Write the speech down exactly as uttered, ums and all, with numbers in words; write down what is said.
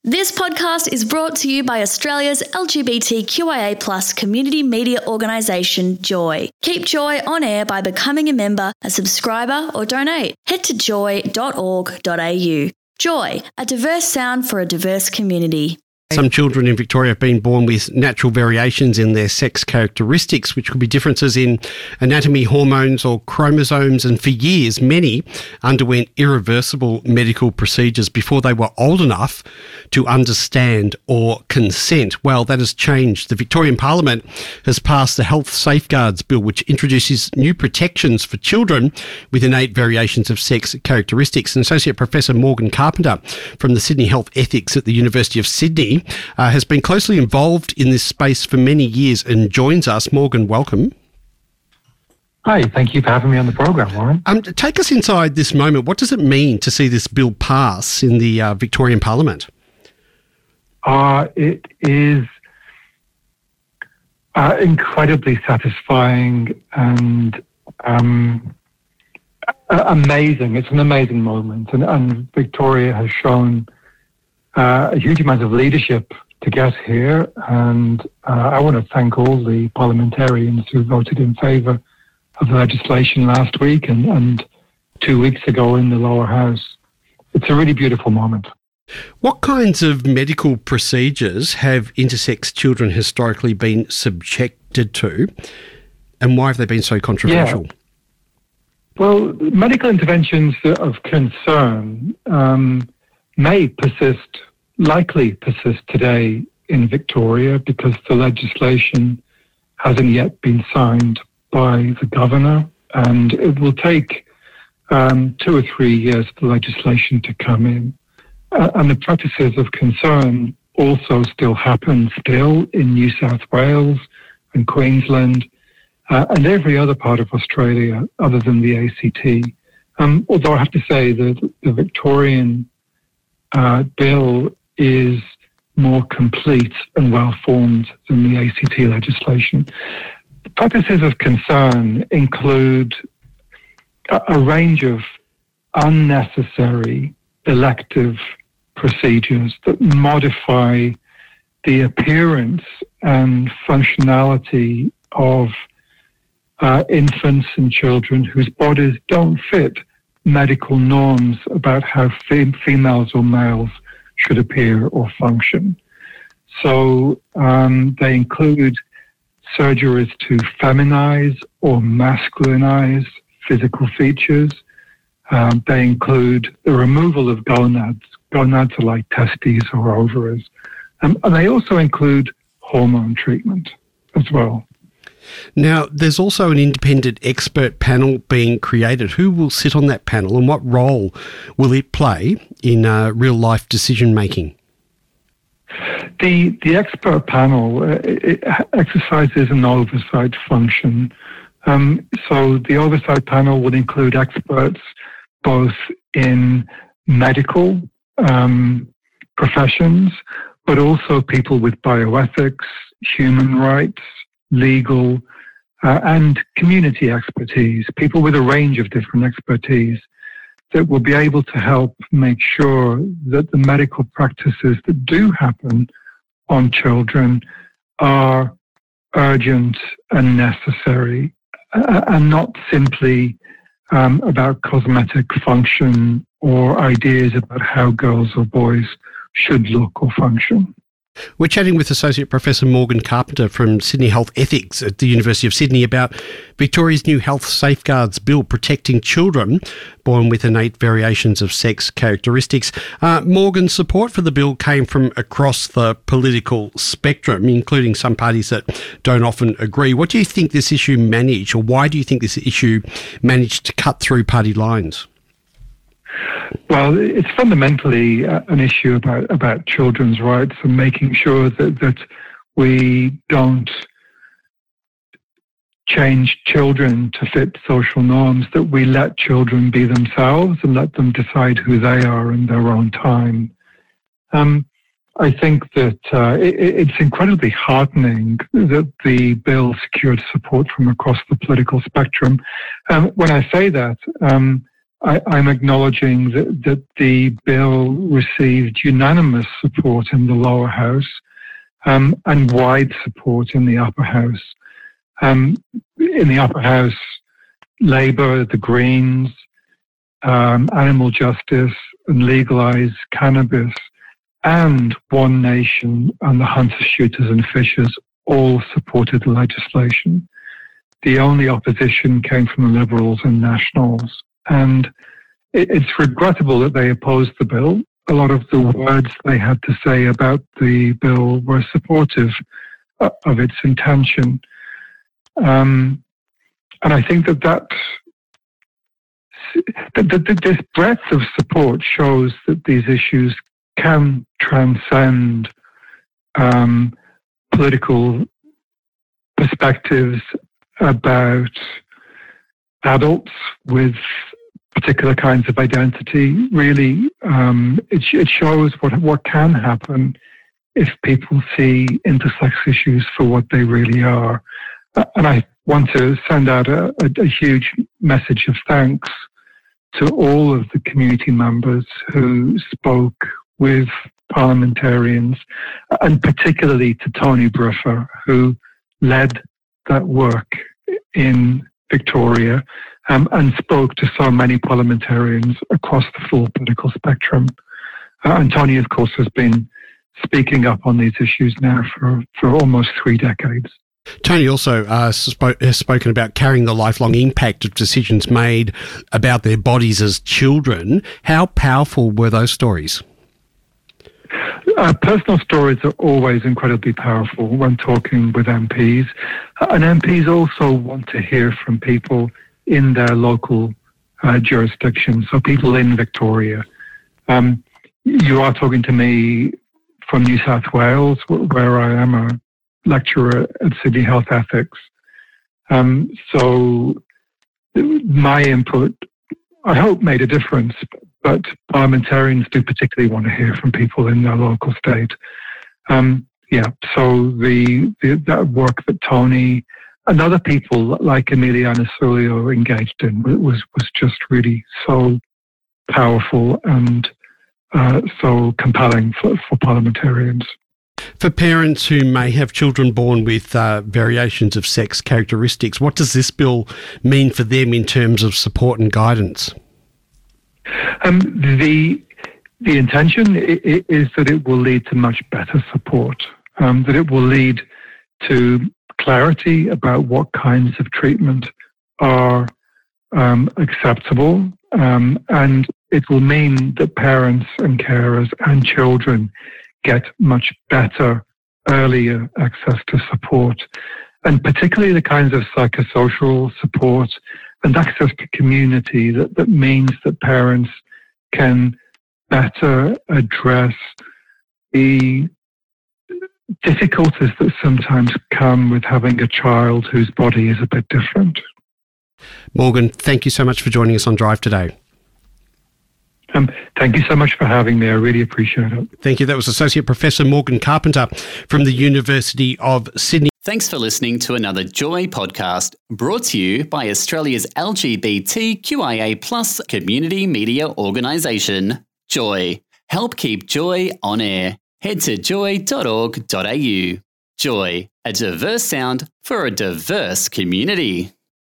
This podcast is brought to you by Australia's L G B T Q I A plus community media organisation, Joy. Keep Joy on air by becoming a member, a subscriber or donate. Head to joy dot org dot a u. Joy, a diverse sound for a diverse community. Some children in Victoria have been born with natural variations in their sex characteristics, which could be differences in anatomy, hormones or chromosomes, and for years many underwent irreversible medical procedures before they were old enough to understand or consent. Well, that has changed. The Victorian Parliament has passed the Health Safeguards Bill, which introduces new protections for children with innate variations of sex characteristics. And Associate Professor Morgan Carpenter from the Sydney Health Ethics at the University of Sydney Uh, has been closely involved in this space for many years and joins us. Morgan, welcome. Hi, thank you for having me on the program, Warren. Um, take us inside this moment. What does it mean to see this bill pass in the uh, Victorian Parliament? Uh, it is uh, incredibly satisfying and um, amazing. It's an amazing moment, and, and Victoria has shown Uh, a huge amount of leadership to get here, and uh, I want to thank all the parliamentarians who voted in favour of the legislation last week and, and two weeks ago in the lower house. It's a really beautiful moment. What kinds of medical procedures have intersex children historically been subjected to, and why have they been so controversial? Yeah. Well, medical interventions of concern um, may persist, likely persist today in Victoria because the legislation hasn't yet been signed by the governor, and it will take um, two or three years for the legislation to come in. Uh, and the practices of concern also still happen still in New South Wales and Queensland uh, and every other part of Australia other than the A C T. Um, although I have to say that the Victorian Uh, bill is more complete and well-formed than the A C T legislation. The purposes of concern include a, a range of unnecessary elective procedures that modify the appearance and functionality of uh, infants and children whose bodies don't fit medical norms about how fem- females or males should appear or function. So um, they include surgeries to feminize or masculinize physical features. Um, they include the removal of gonads. Gonads are like testes or ovaries. Um, and they also include hormone treatment as well. Now, there's also an independent expert panel being created. Who will sit on that panel and what role will it play in uh, real-life decision-making? The the expert panel uh, it exercises an oversight function. Um, so the oversight panel would include experts both in medical um, professions, but also people with bioethics, human rights, legal, uh, and community expertise, people with a range of different expertise that will be able to help make sure that the medical practices that do happen on children are urgent and necessary uh, and not simply um, about cosmetic function or ideas about how girls or boys should look or function. We're chatting with Associate Professor Morgan Carpenter from Sydney Health Ethics at the University of Sydney about Victoria's new Health Safeguards Bill protecting children born with innate variations of sex characteristics. Uh, Morgan's support for the bill came from across the political spectrum, including some parties that don't often agree. What do you think this issue managed, or why do you think this issue managed to cut through party lines? Well, it's fundamentally uh, an issue about, about children's rights and making sure that, that we don't change children to fit social norms, that we let children be themselves and let them decide who they are in their own time. Um, I think that uh, it, it's incredibly heartening that the bill secured support from across the political spectrum. Um, when I say that, um, I, I'm acknowledging that, that the bill received unanimous support in the lower house um, and wide support in the upper house. Um, in the upper house, Labour, the Greens, um, Animal Justice and Legalise Cannabis and One Nation and the Hunters, Shooters and Fishers all supported the legislation. The only opposition came from the Liberals and Nationals. And it, it's regrettable that they opposed the bill. A lot of the words they had to say about the bill were supportive uh, of its intention. Um, and I think that that, that, that this breadth of support shows that these issues can transcend um, political perspectives about adults with particular kinds of identity. Really, um, it, it shows what what can happen if people see intersex issues for what they really are. And I want to send out a, a, a huge message of thanks to all of the community members who spoke with parliamentarians, and particularly to Tony Briffa, who led that work in Victoria um, and spoke to so many parliamentarians across the full political spectrum. Uh, and Tony, of course, has been speaking up on these issues now for, for almost three decades. Tony also uh, spoke, has spoken about carrying the lifelong impact of decisions made about their bodies as children. How powerful were those stories? Uh, personal stories are always incredibly powerful when talking with M Ps. Uh, and M Ps also want to hear from people in their local uh, jurisdiction, so people in Victoria. Um, you are talking to me from New South Wales, where I am a lecturer at Sydney Health Ethics. Um, so my input, I hope, made a difference, but parliamentarians do particularly want to hear from people in their local state. Um, yeah, so the, the that work that Tony and other people like Emiliana Sulio engaged in was, was just really so powerful and uh, so compelling for, for parliamentarians. For parents who may have children born with uh, variations of sex characteristics, what does this bill mean for them in terms of support and guidance? Um, the the intention is that it will lead to much better support, um, that it will lead to clarity about what kinds of treatment are um, acceptable, um, and it will mean that parents and carers and children get much better, earlier access to support, and particularly the kinds of psychosocial support and access to community that, that means that parents can better address the difficulties that sometimes come with having a child whose body is a bit different. Morgan, thank you so much for joining us on Drive today. Um, thank you so much for having me. I really appreciate it. Thank you. That was Associate Professor Morgan Carpenter from the University of Sydney. Thanks for listening to another Joy podcast brought to you by Australia's L G B T Q I A plus community media organisation, Joy. Help keep Joy on air. Head to joy dot org dot a u. Joy, a diverse sound for a diverse community.